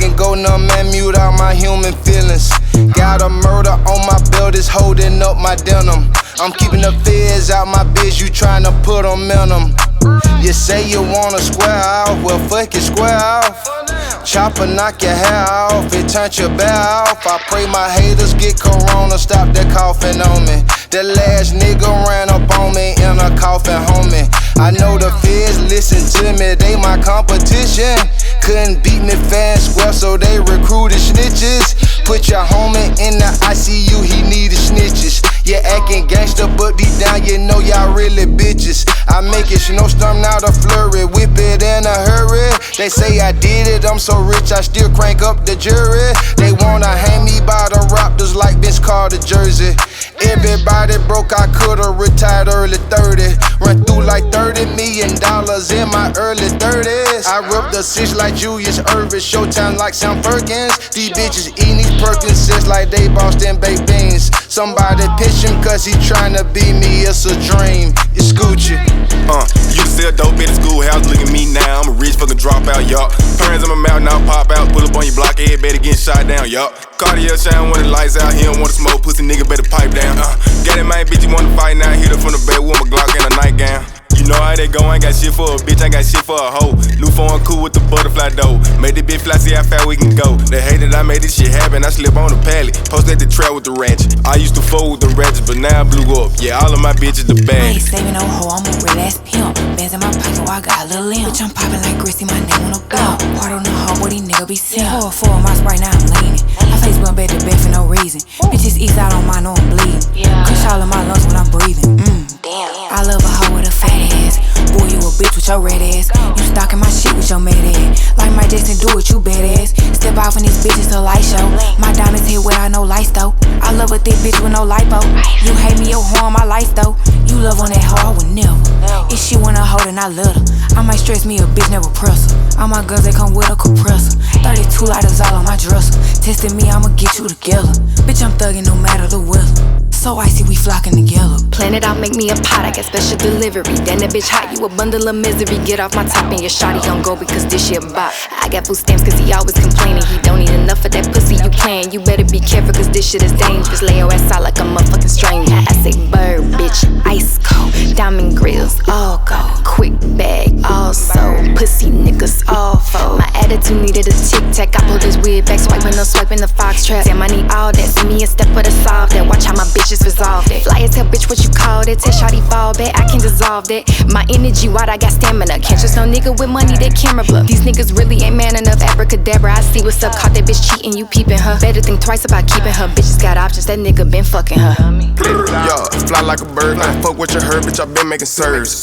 can go numb and mute out my human feelings. Got a murder on my belt, it's holding up my denim. I'm keeping the feds out my bitch, you tryna put them in them. You say you wanna square off, well fuck it, square off. Chopper knock your hair off, it turns your bear off. I pray my haters get corona, stop that coughing on me. That last nigga ran up on me in a coffin, homie. I know the feds listen to me, they my competition. Couldn't beat me fair and square, so they recruited snitches. Put your homie in the ICU, he needed snitches. You acting gangster, but deep down you know y'all really bitches. I make it snowstorm, not a flurry, whip it in a hurry. They say I did it, I'm so rich, I still crank up the jury. They wanna hang me by the Raptors like Vince Carter jersey. Everybody broke, I could've retired early 30. Run through like $30 million in my early 30s. I ripped the six like Julius Erving, Showtime like Sam Perkins. These bitches eating these Perkinses like they Boston baked beans. Somebody pitch him cause he tryna be me, it's a dream. It's Gucci. You can sell dope at the schoolhouse, look at me now, I'm a rich fucking dropout, y'all. Parents in my mouth, now pop out, pull up on your block, everybody getting shot down, y'all. Cartier shine when the lights out, he don't wanna smoke, pussy nigga better pipe down. Got it, man, bitch, you wanna fight now, hit her from the back with my Glock and a nightgown. You know how they go, I ain't got shit for a bitch, I ain't got shit for a hoe. New phone cool with the butterfly dough. Made the bitch fly, see how far we can go. They hate that I made this shit happen, I slip on the pallet. Post at the trail with the ratchet. I used to fool with the ratchets, but now I blew up. Yeah, all of my bitches the bad. I ain't saving no hoe, I'm a real ass pimp. Bands in my pocket, I got a little limp. Bitch, I'm poppin' like Gracie, my name on the block. Part on the hoe, where these niggas be sent. Four my sprite, now I'm leaning. My face went back to bed for no reason. Bitches east out on mine, know I'm bleeding. Kush all in my lungs when I'm breathing. Damn. I love a hoe with a fat ass. Boy, you a bitch with your red ass. You stalking my shit with your mad ass. Like Mike Jackson, do it, you badass. Step off in these bitches to light show. My diamonds hit without no lights though. I love a thick bitch with no lipo. You hate me, your horn, my lights though. You love on that hoe, I would never. If she wanna hold then I love her. I might stress me a bitch, never press her. All my guns, they come with a compressor. 32 lighters all on my dresser. Testing me, I'ma get you together. Bitch, I'm thugging no matter the weather. So icy, we flocking together. Plan it out, make me a pot, I got special delivery. Then that bitch hot, you a bundle of misery. Get off my top and your shawty gon' go because this shit bop. I got food stamps cause he always complaining. He don't need enough of that pussy you playing. You better be careful cause this shit is dangerous. Lay your ass out like a motherfucking stranger. I say bird, bitch, ice cold. Diamond grills, all gold. Quick bag, also. Pussy niggas, all fold. My attitude needed a tic-tac. I pull this weird back, swiping the fox trap. Damn, I need all that. See me a step for the solve that. Watch how my bitches resolve that. Fly as hell, bitch, what you call that? Tell shawty fall back, I can dissolve that. My energy wide, I got stamina. Can't trust no nigga with money, that camera bluff. These niggas really ain't man enough. Abracadabra, I see what's up. Caught that bitch cheating, you peeping her. Better think twice about keeping her. Bitches got options, that nigga been fucking her. Yo, fly like a bird, I fuck what you heard, bitch, I been making serves.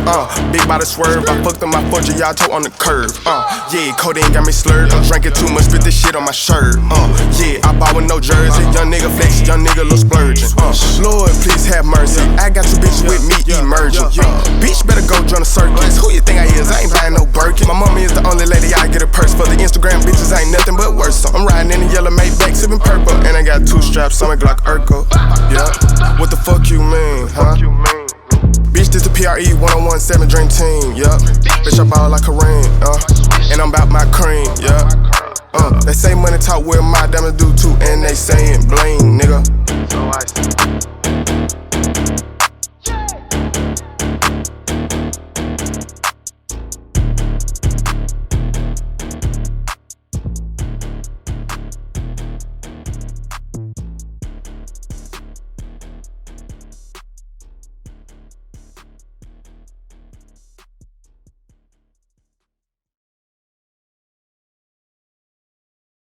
Big body swerve, I fucked on my fortune, y'all toe on the curve. Yeah, codeine got me slurred. I'm drinking too much, spit this shit on my shirt. Yeah, I bought with no jersey. Young nigga flex, young nigga little splurging. Lord, please have mercy. I got two bitches with me emerging. Bitch better go join the circus. Who you think I is? I ain't buying no Birkin. My mama is the only lady I get a purse for. The Instagram bitches ain't nothing but worse. I'm riding in the yellow Maybach, sipping purple, and I got 2 straps on my Glock Urkel. Yeah, what the fuck you mean, huh? Bitch, this the PRE 1017 Dream Team, yeah. Bitch, I ball like Kareem, and I'm about my cream, yeah. They say money talk, where my diamonds do too, and they saying bling, nigga. So icy.